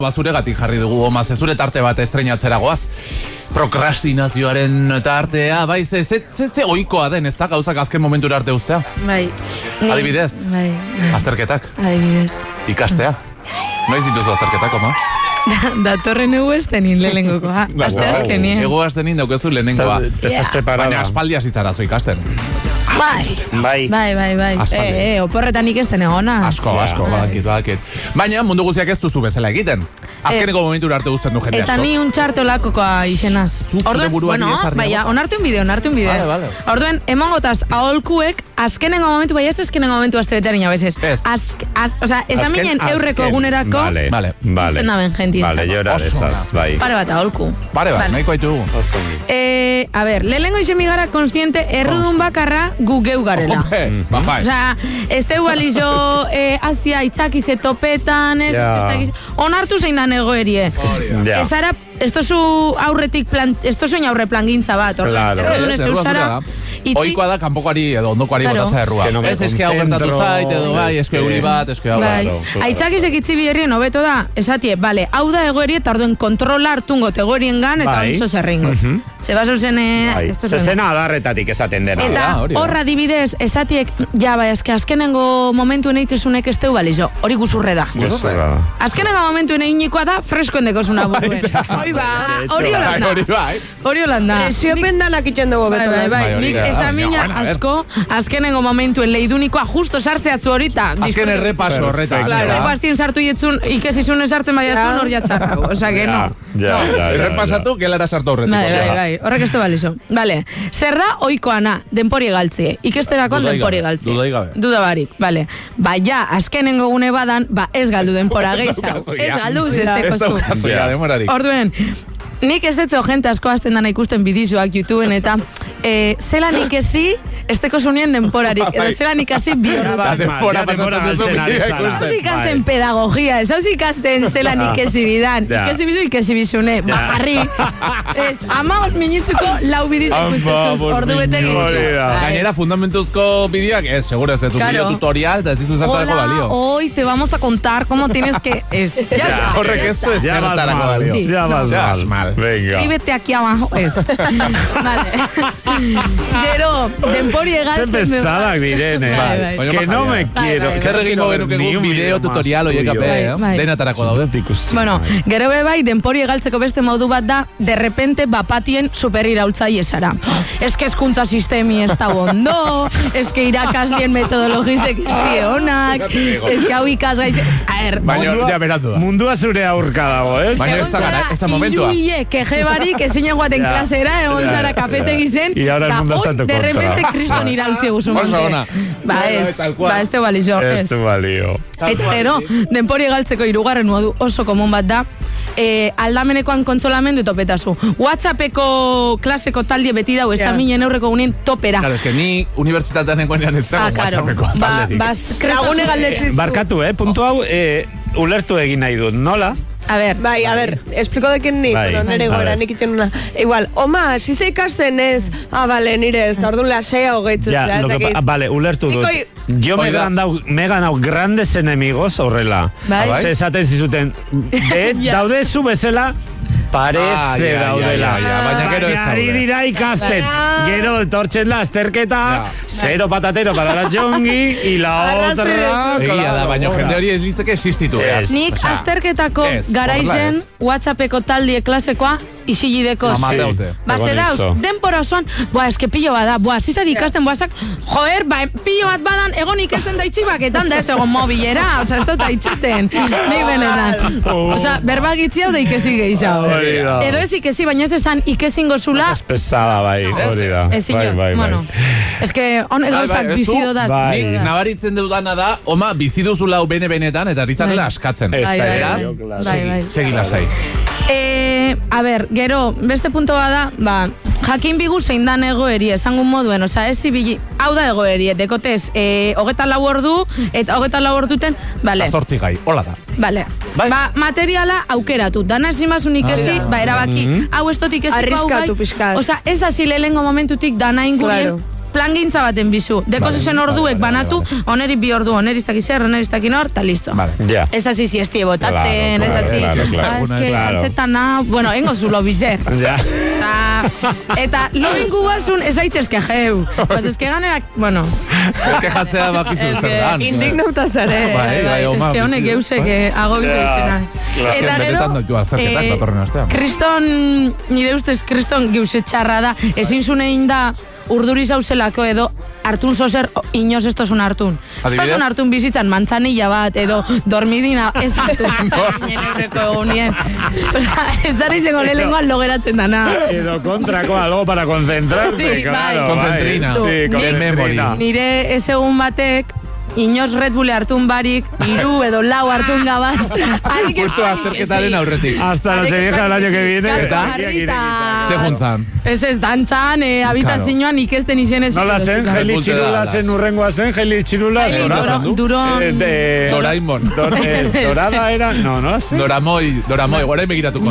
Bazuregatik jarri dugu Oma, zure tarte bat estreinatzera goaz. Prokrastinazioaren tartea, bai, ze oikoa den, ez da gauzak azken momentura arte ustea? Bai. Adibidez? Bai. Azterketak? Adibidez. Ikastea? Noiz dituzu azterketak, Oma? Datorren egu estenin lehenengoko, azte azkenien. Egu aztenin daukezu lehenengoa. Estás preparada. Baina aspaldi hasitzarazu ikasten. Bai. Oporretan ikesten egona. Asko, badakit. Baina mundu guztiak ez duzu bezala egiten. Azkeneko momentura arte guzten du jende asko. Eta ni un txarte olakokoa izenaz. Onartu un bideo. Orduen, emongotaz aholkuek, azkenengo momentu, bai ez azkenengo momentu azteretearen abezez. Esaminen eurreko egunerako, izten daben jentien. Vale, llora de esas, bai. Pare bat aholku. Pare bat, nahiko haitugu. A ver, lehenengo izen migara konstiente errudun bakarra gu geu garela. Ez teu balizo azia itzakize topetan, onartu zein da egoerie. Ezara, esto zu aurretik esto soin aurre plangintza bat, errudun ez eusara. Oikoa da kanpokoari edo ondokoari botatza errua. Ez eske hau gertatu zait, edo bai, eske uli bat, eske hau. Aitzakizek itzi biherrien hobeto da, esatie, bale, hau da egoerie eta orduen kontrola hartungo egoerien gan eta onzo zerringo. Zebaso zen... Zezena adarretatik esaten dena. Eta horra dibidez, esatiek, ja, bai, azkenengo momentuen eitzesunek ez teu balizo, hori guzurre da. Azkenengo momentuen einikoa da, freskoen dekozuna buruen. Hori holanda. Presiopen danak itxen dugu beto. Esamina asko, azkenengo momentuen leidunikoa justo sartzeatzu horita. Azken errepaso horretan. Claro, bastien sartu jetzun, ikesizun esartzen baiatzun hor jatzarrago. Osa que no. Errepasatu, gelara sartu horretik. Bai, horrek ez te balizo. Vale, zer da oikoana, denpori galtzie. Ikesterako denpori galtzie. Duda barik, vale. Baina, azkenengo gune badan, ez galdu denpora geizau. Ez galdu zesteko zu. Orduen, nik ez etzo jente asko azten dana ikusten bidizoak YouTubeen eta zelan ikesi esteko zunien denporarik, edo zelan ikasi biorra bat. Denpora pasatzen duzu bidea ikusten. Zauz ikasten pedagogia, zauz ikasten zelan ikesi bidan. Ikesi bizune, bajarri. Ez, 15 minutzuko lau bidizo ikustezuz, ordu bete gitzu. Gainera, fundamentuzko bideoak, seguro ez dut bideo tutorial, eta ez ditu zertarako balio. Hoy te vamos a contar cómo tienes que... Horrek ez du zertarako balio. Ya vas mal. Escríbete aquí abajo. Vale. Gero, denpori egaltzen... Zer pesadak diren, Que no me quiero. Zer egingo genuke un bideo tutorial oiek ape, denatarako daude. Bueno, gero bai, denpori egaltzeko beste modu bat da, de repente bapatien superiraultzai esara. Ez que eskuntza sistemi ez da bondo, ez que irakaslien metodologizek ez die honak, ez que hau ikasgaiz... Baina, ja berandu da. Mundua zure aurka dago, ez? Baina ez da momentua. Iluie, kejebarik, ezin guaten klasera, egon zara kafetegi zen, eta hoy, de repente, kriston irautzi guzun. Ba ez te balizo. Ez te balio. Eta gero, denpori egaltzeko hirugarren modu oso komun bat da, aldamenekoan kontsolamendu topetazu. WhatsAppeko klaseko taldie beti dau, esaminen aurreko gunin topera. Claro, es que ni universitatean engoenean ez zago WhatsAppeko talderik. Barkatu, puntu hau, ulertu egin nahi dut, nola? A ver, explico de quién ni, pero nere gora, nik itxen una. Igual, Oma, si se ikasten ez, vale, nire ez, da orduan lasea hogeitzen. Vale, ulertu dut. Yo me he ganado grandes enemigos horrela. Se esaten zizuten, daude zu bezala, parece daudela. Baina ari dira ikasten. Gero tortzen la azterketa, zero patatero para la jongi, y la otra... Egia da, baina jende hori ez litzeke existitu. Nik azterketako garaizen WhatsAppeko taldie klasekoa isilideko. Base dauz, denpora osoan, eske pillo bada, zizari ikasten boazak, joder, pillo bat badan, egon ikesten da itxibaketan da ez egon mobilera, ez dut aitzuten, nahi benetan. Berbagitzi hau da ikesi gehiago. Edo ez ikesi, baina ez esan ikesingo zula. Ez pesada, bai, hori da. Bueno, ez que honek gauzak bizido da. Nik nabaritzen dudana da, Oma, biziduzula bene-benetan, eta rizatela askatzen. Segi lasai. A ver, gero, beste punto bada, jakin bigu zein dan egoeri, esangun moduen, ez ibili, hau da egoeri, dekotez, 24 ordu, eta 24 orduten, bale. 8 gai, hola da. Bale. Materiala aukeratu, dana esimazun ikesi, erabaki, hau estotik eziko hau gai. Arriskatu pixkat. Ez hasi lehengo momentutik dana ingurien, plan gintza baten bizu. Deko zuzen orduek banatu, oneri 2 ordu, oneri iztak izer, oneri iztak inor, eta listo. Ez así si estie botaten, ez así. Ez que galtzetan bueno, engo zulo bizer. Eta lo ingu basun ez aitzezke jeu. Pues es que ganerak, bueno. Ez que jatzea bakizu zer. Indignauta zare. Ez que honek geusek hago bizitzen. Eta gero, kriston, nire ustez kriston geuse txarra da, ezin zunein da urduri zauzelako edo hartun zozer inoz ez tozun hartun. Ez tozun hartun bizitzan mantzanilla bat edo dormidina ez hartun zaren eurreko egunien. Ez zara izango lehengoan logeratzen dana. Edo kontrako algo para concentrarse, claro. Concentrina. Nire ez egun batek inoz Red Bull hartun barik, 3 edo 4 hartun gabaz. Justo azterketaren aurretik. Hasta la vieja del año que viene. Ze juntzan. Ez dantzan, habitazioan ikesten izenez. Nola zen, jeli txirula zen, urrengoa zen, jeli txirula. Duron. Doraimon. Dorada era, no zen. Doramoi, guara emegiratuko.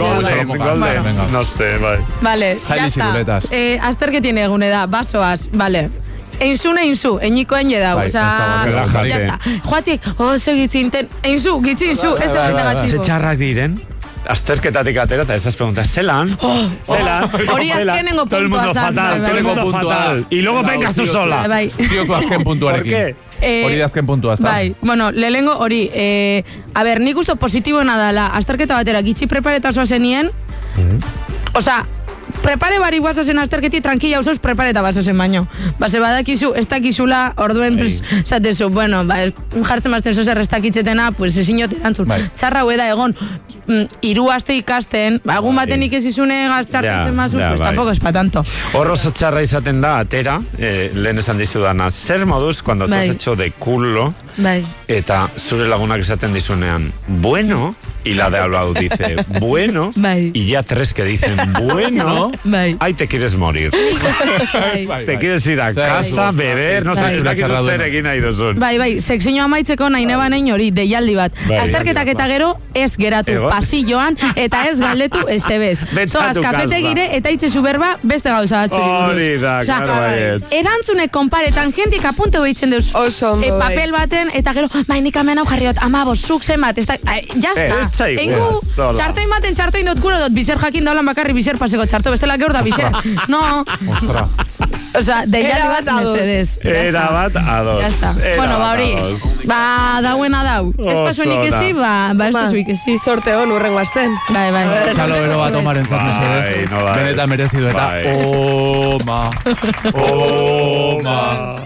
No sé, bai. Vale, ya está. Azterketien egune da, basoaz, vale. Einzu, eñiko enge dau. Osa, ya está. Joatik, segitzinten, einzu, gitzintzu, ez ez negatibo. Ze txarrak diren? Azterketatik atera eta esas preguntas. Zelan. Hori azkenengo puntua zan. Fatal. Y luego vengas tú sola. Tío, tu azken puntuarekin. Hori azken puntua zan. Bai, bueno, lehengo hori. A ver, nik usto positibo nadala. Azterketa batera, gitzi prepareta zoa zenien. Osa, prepare bari guazozen azterketi, tranquila usos, prepareta bazozen baino. Base badakizu, ez dakizula, orduen, zatezu, bueno, jartzen mazten zozer ez dakitzetena, pues ezin jote erantzun. Txarra hueda egon, 3 aste ikasten, egun baten ikesizune gaztxartzen mazu, pues tampoco es pa tanto. Horro txarra izaten da, atera, lehen esan dizudana, zer moduz, cuando te has hecho de culo, eta zure lagunak esaten dizunean, bueno, y la de al lado dice, bueno, y ya 3 que dicen, bueno, ahí te quieres morir. Te quieres ir a casa, beber, no sé, txudakizu zer egin nahi duzun. Bai, sekzio amaitzeko nahi nebanein hori, deialdi bat. Azterketak eta gero, ez geratu pasilloan, eta ez galdetu ezebez. Zoaz, kafetegire, eta itzezu berba, beste gauza batzu. Hori da, claro, baiet. Erantzune konparetan, jentik apunte hoitzen deuz. Papel baten, eta gero, nik amen hau jarriot, amabos, zuk zenbat, jazta. Engu, txartoin baten, txartoin dut guro dut, bizer jakin daulan bakarri, bizer paseko txarto, bestela geur da bizer. No. Osa, deiali bat mesedez. Era bat ados. Jazta. Bueno, hori, dauena dau. Ez pasuenik ezi, ez pasuik ezi. Sorte hon, urrengo azten. Bai. Txalo bero bat omaren zat mesedez. Benetan merezidu eta, oma.